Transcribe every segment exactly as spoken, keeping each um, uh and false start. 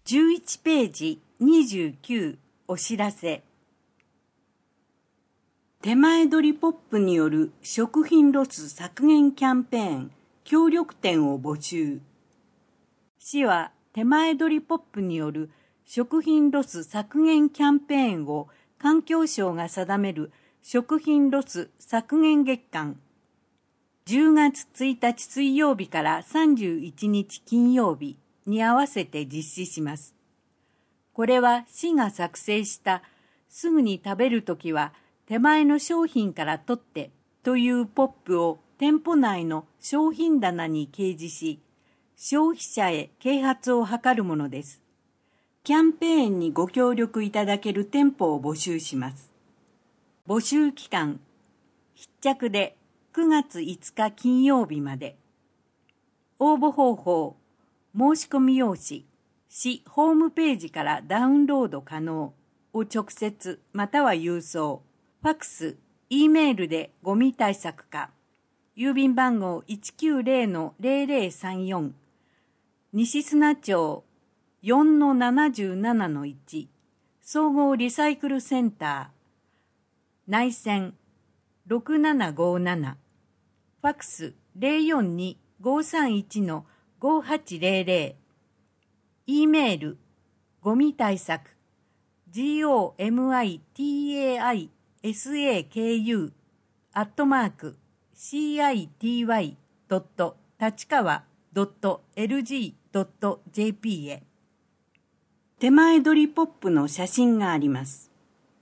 じゅういちページにじゅうきゅうお知らせ。手前取りポップによる食品ロス削減キャンペーン協力店を募集。市は手前取りポップによる食品ロス削減キャンペーンを環境省が定める食品ロス削減月間じゅうがつついたち水曜日からさんじゅういちにち金曜日に合わせて実施します。これは市が作成したすぐに食べるときは手前の商品から取ってというポップを店舗内の商品棚に掲示し、消費者へ啓発を図るものです。キャンペーンにご協力いただける店舗を募集します。募集期間、必着でくがついつか金曜日まで。応募方法、申し込み用紙、市ホームページからダウンロード可能を直接または郵送、ファクス、E メールでゴミ対策課、郵便番号 いちきゅうゼロのゼロゼロさんよん、西砂町 よんのななじゅうななのいち、総合リサイクルセンター、内線ろくななごなな、ファクス ゼロよんに ごさんいちのごはちゼロゼロ、E メール、ゴミ対策、gomitaisaku、アットマーク、city.tachikawa.lg.jp へ。手前取りポップの写真があります。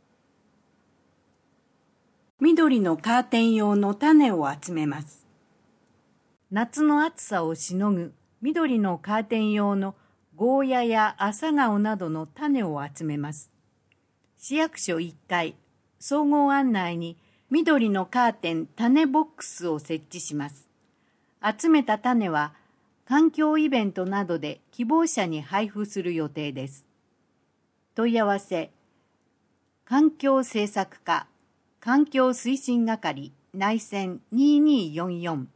緑のカーテン用の種を集めます。夏の暑さをしのぐ緑のカーテン用のゴーヤや朝顔などの種を集めます。市役所いっかい、総合案内に緑のカーテン種ボックスを設置します。集めた種は環境イベントなどで希望者に配布する予定です。問い合わせ、環境政策課、環境推進係、内線にによんよん。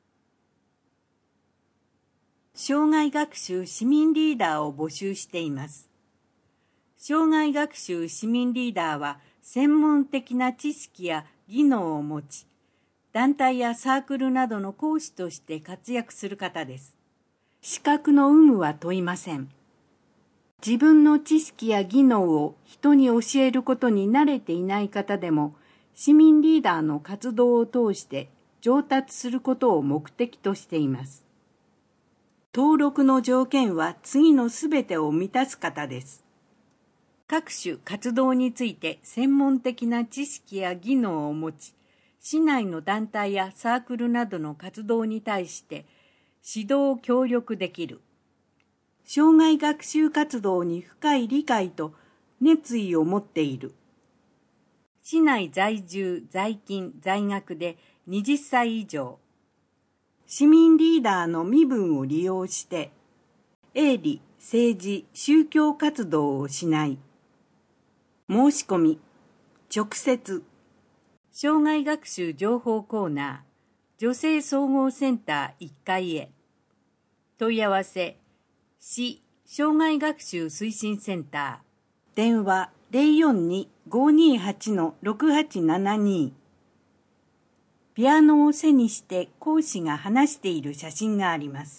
障害学習市民リーダーを募集しています。障害学習市民リーダーは専門的な知識や技能を持ち、団体やサークルなどの講師として活躍する方です。資格の有無は問いません。自分の知識や技能を人に教えることに慣れていない方でも、市民リーダーの活動を通して上達することを目的としています。登録の条件は次のすべてを満たす方です。各種活動について専門的な知識や技能を持ち、市内の団体やサークルなどの活動に対して指導協力できる。障害学習活動に深い理解と熱意を持っている。市内在住、在勤、在学ではたち以上。市民リーダーの身分を利用して、営利、政治、宗教活動をしない。申し込み、直接。障害学習情報コーナー、女性総合センターいっかいへ。問い合わせ、市障害学習推進センター、電話 ゼロよんに ごにはち ろくはちななに。ピアノを背にして講師が話している写真があります。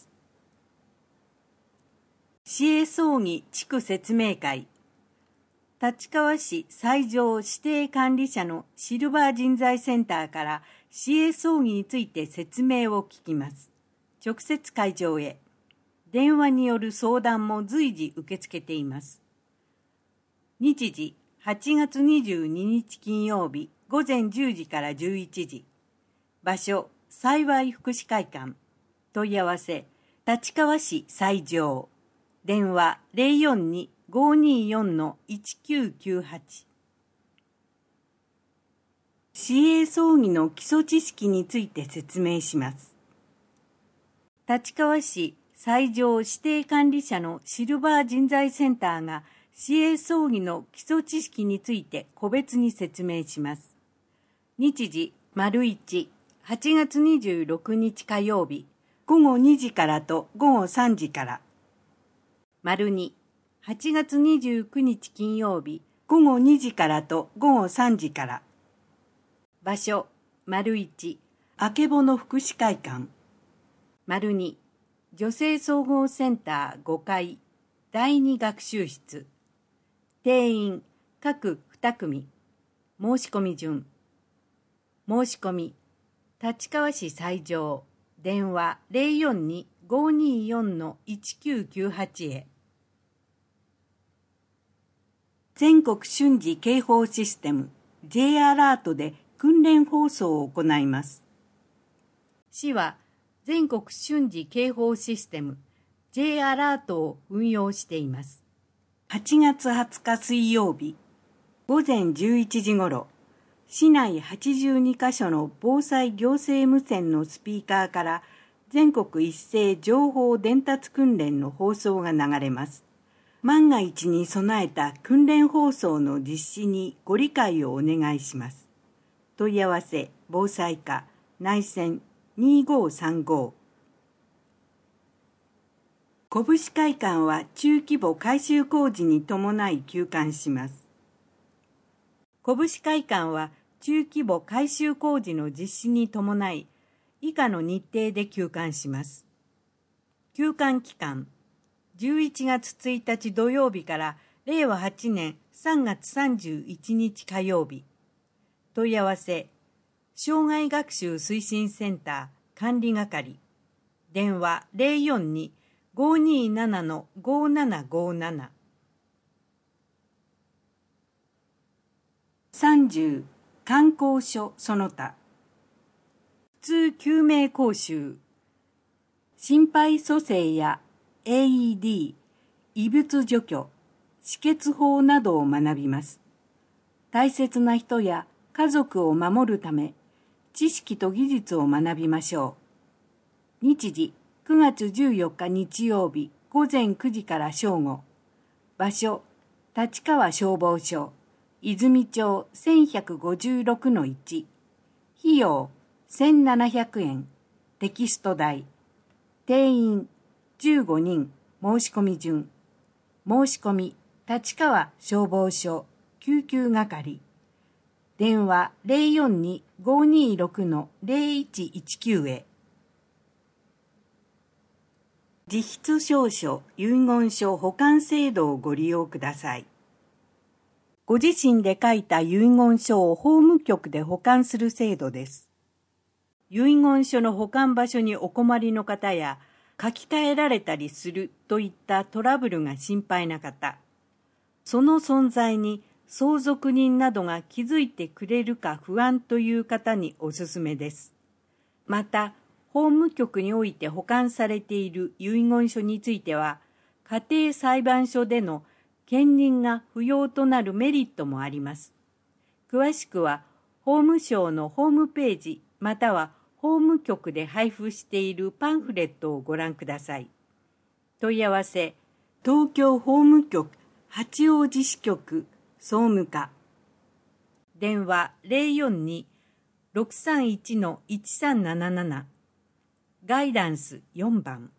市営葬儀地区説明会。立川市斎場指定管理者のシルバー人材センターから市営葬儀について説明を聞きます。直接会場へ。電話による相談も随時受け付けています。日時、はちがつにじゅうににち金曜日、ごぜんじゅうじからじゅういちじ。場所、幸い福祉会館。問い合わせ、立川市斎場。電話ゼロよんに ごによん いちきゅうきゅうはち。市営葬儀の基礎知識について説明します。立川市斎場指定管理者のシルバー人材センターが市営葬儀の基礎知識について個別に説明します。日時、丸一、はちがつにじゅうろくにち火曜日、ごごにじからとごごさんじから。丸二、 はちがつにじゅうくにち金曜日、ごごにじからとごごさんじから。場所、丸いち、あけぼの福祉会館。丸に、女性総合センターごかい、だいに学習室。定員、各にくみ。申し込み順。申し込み、立川市西条、電話 ゼロよんに ごにーよん いちきゅうきゅうはち へ。全国瞬時警報システム ジェイ アラートで訓練放送を行います。市は全国瞬時警報システム ジェイ アラートを運用しています。はちがつはつか水曜日、ごぜんじゅういちじごろ、市内はちじゅうにかしょの防災行政無線のスピーカーから全国一斉情報伝達訓練の放送が流れます。万が一に備えた訓練放送の実施にご理解をお願いします。問い合わせ防災課内線にごさんご。小節会館は中規模改修工事に伴い休館します。小節会館は中規模改修工事の実施に伴い、以下の日程で休館します。休館期間、じゅういちがつついたち土曜日かられいわはちねんさんがつさんじゅういちにち火曜日。問い合わせ、障害学習推進センター管理係。電話 ゼロよんに ごにーなな ごーななごーなな。さんじゅう、観光所その他。普通救命講習。心肺蘇生や エーイーディー、異物除去、止血法などを学びます。大切な人や家族を守るため、知識と技術を学びましょう。日時、くがつじゅうよっか日曜日、ごぜんくじから正午。場所、立川消防署、泉町 せんひゃくごじゅうろくのいち。費用、せんななひゃくえん。テキスト代。定員、じゅうごにん。申し込み順。申し込み、立川消防署、救急係。電話 ゼロよんに ごにーろく ゼロいちいちきゅう へ。自筆証書遺言書保管制度をご利用ください。ご自身で書いた遺言書を法務局で保管する制度です。遺言書の保管場所にお困りの方や、書き換えられたりするといったトラブルが心配な方、その存在に相続人などが気づいてくれるか不安という方におすすめです。また、法務局において保管されている遺言書については、家庭裁判所での兼任が不要となるメリットもあります。詳しくは、法務省のホームページまたは法務局で配布しているパンフレットをご覧ください。問い合わせ、東京法務局八王子支局総務課。電話 ゼロよんに ろくさんいち いちさんなななな。ガイダンスよんばん。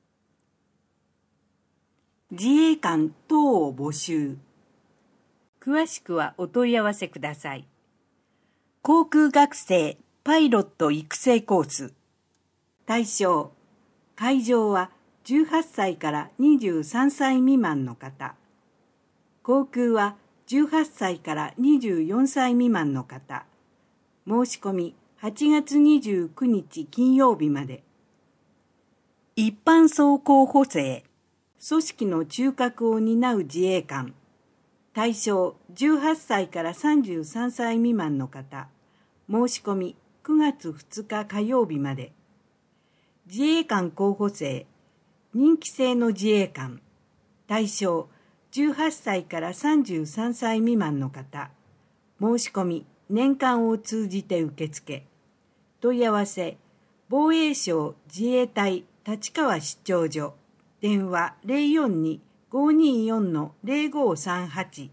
自衛官等を募集。詳しくはお問い合わせください。航空学生パイロット育成コース。対象、会場はじゅうはっさいからにじゅうさんさい未満の方。航空はじゅうはっさいからにじゅうよんさい未満の方。申し込みはちがつにじゅうくにち金曜日まで。一般総候補生。組織の中核を担う自衛官。対象じゅうはっさいからさんじゅうさんさい未満の方。申し込みくがつふつか火曜日まで。自衛官候補生。任期制の自衛官。対象じゅうはっさいからさんじゅうさんさい未満の方。申し込み年間を通じて受付。問い合わせ防衛省自衛隊立川出張所。電話 ゼロよんに ごにーよん ゼロごさんはち。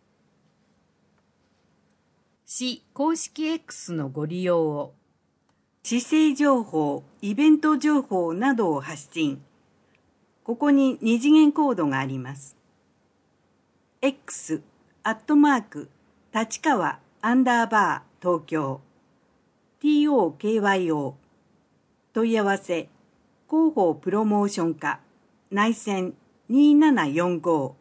市公式 X のご利用を。市政情報、イベント情報などを発信。ここに二次元コードがあります。 X アットマーク立川アンダーバー東京 トーキョー 問い合わせ広報プロモーション課内線にーななよんご。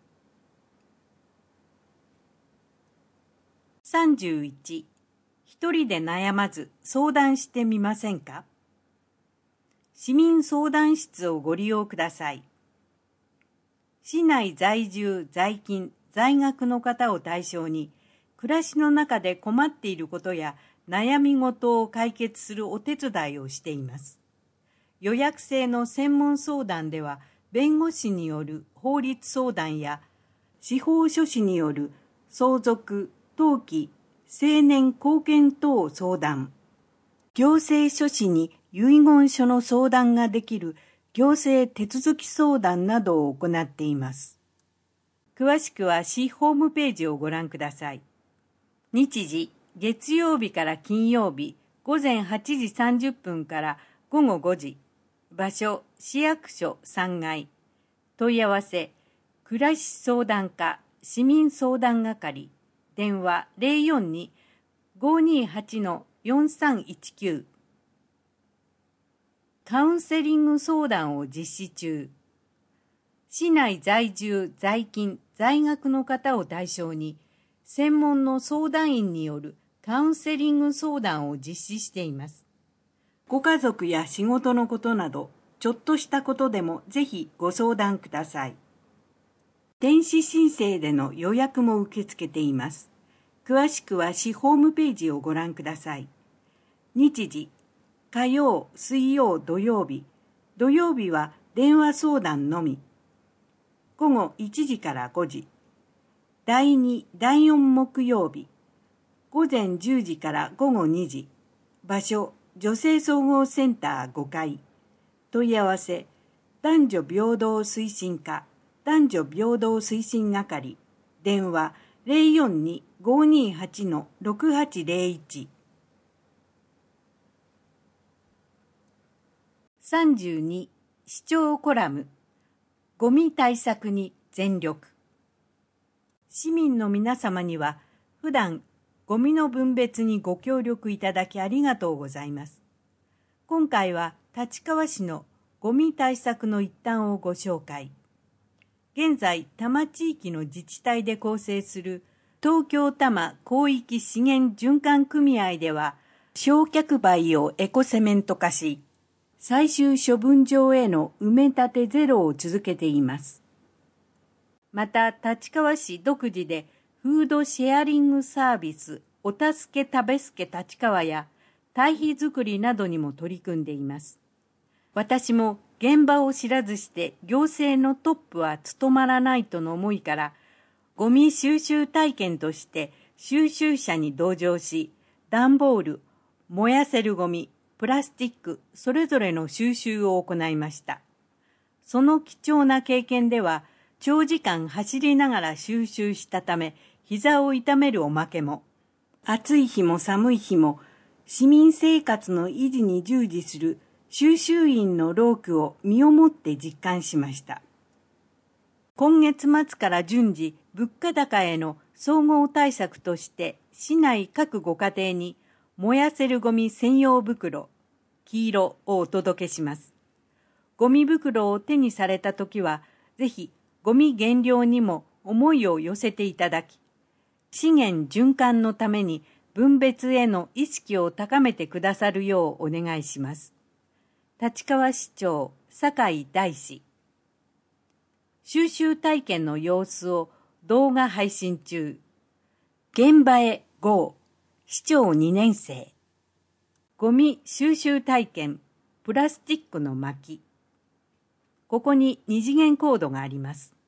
さんじゅういち、一人で悩まず相談してみませんか？市民相談室をご利用ください。市内在住、在勤、在学の方を対象に、暮らしの中で困っていることや悩み事を解決するお手伝いをしています。予約制の専門相談では、弁護士による法律相談や、司法書士による相続、登記、成年後見等相談、行政書士に遺言書の相談ができる行政手続き相談などを行っています。詳しくは市ホームページをご覧ください。日時、月曜日から金曜日、午前はちじさんじゅっぷんから午後ごじ。場所、市役所さんがい。問い合わせ、暮らし相談課、市民相談係。電話 ゼロよんに ごーにーはち よんさんいちきゅう。カウンセリング相談を実施中。市内在住、在勤、在学の方を対象に、専門の相談員によるカウンセリング相談を実施しています。ご家族や仕事のことなど、ちょっとしたことでもぜひご相談ください。電子申請での予約も受け付けています。詳しくは市ホームページをご覧ください。日時、火曜、水曜、土曜日。土曜日は電話相談のみ。午後いちじからごじ。だいに、だいよん木曜日。午前じゅうじからごごにじ。場所、女性総合センターごかい。問い合わせ、男女平等推進課、男女平等推進係。電話、ゼロよんに ごーにーはち ろくはちゼロいち。さんじゅうに、市長コラム。ゴミ対策に全力。市民の皆様には、普段、ゴミの分別にご協力いただきありがとうございます。今回は立川市のゴミ対策の一端をご紹介。現在、多摩地域の自治体で構成する東京多摩広域資源循環組合では、焼却灰をエコセメント化し、最終処分場への埋め立てゼロを続けています。また、立川市独自でフードシェアリングサービスお助け食べすけ立川や堆肥作りなどにも取り組んでいます。私も現場を知らずして行政のトップは務まらないとの思いから、ゴミ収集体験として収集車に同乗し、段ボール、燃やせるゴミ、プラスチック、それぞれの収集を行いました。その貴重な経験では、長時間走りながら収集したため、膝を痛めるおまけも、暑い日も寒い日も、市民生活の維持に従事する収集員の労苦を身をもって実感しました。今月末から順次、物価高への総合対策として、市内各ご家庭に燃やせるゴミ専用袋、黄色をお届けします。ゴミ袋を手にされたときは、ぜひゴミ減量にも思いを寄せていただき、資源循環のために分別への意識を高めてくださるようお願いします。立川市長、酒井大使。収集体験の様子を動画配信中。現場へ ゴー、市長にねん生。ゴミ収集体験、プラスチックの薪。ここに二次元コードがあります。